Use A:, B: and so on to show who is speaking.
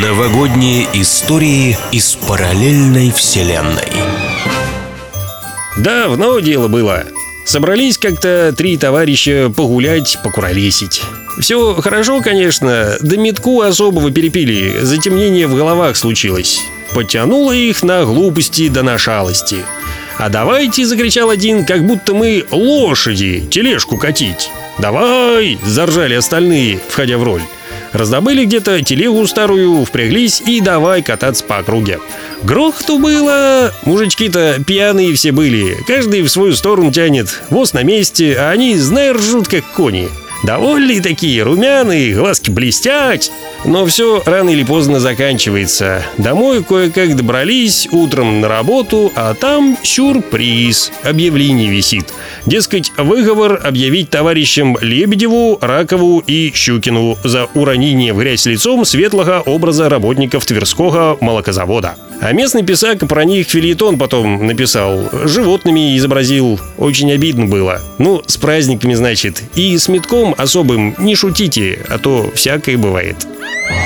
A: Новогодние истории из параллельной вселенной.
B: Давно дело было. Собрались как-то 3 товарища погулять, покуролесить. Все хорошо, конечно, да метку особого перепили, затемнение в головах случилось. Потянуло их на глупости да на шалости. «А давайте», — закричал один, — «как будто мы лошади, тележку катить». «Давай!» — заржали остальные, входя в роль. Раздобыли где-то телегу старую, впряглись и давай кататься по округе. Грохоту было. Мужички-то пьяные все были. Каждый в свою сторону тянет. Воз на месте, а они, знай, ржут как кони. Довольные такие, румяные, глазки блестят. Но все рано или поздно заканчивается. Домой кое-как добрались, утром на работу, а там сюрприз. Объявление висит. Дескать, выговор объявить товарищам Лебедеву, Ракову и Щукину за уронение в грязь лицом светлого образа работников Тверского молокозавода. А местный писак про них фельетон потом написал, животными изобразил. Очень обидно было. Ну, с праздниками, значит. И с метком особым не шутите, а то всякое бывает.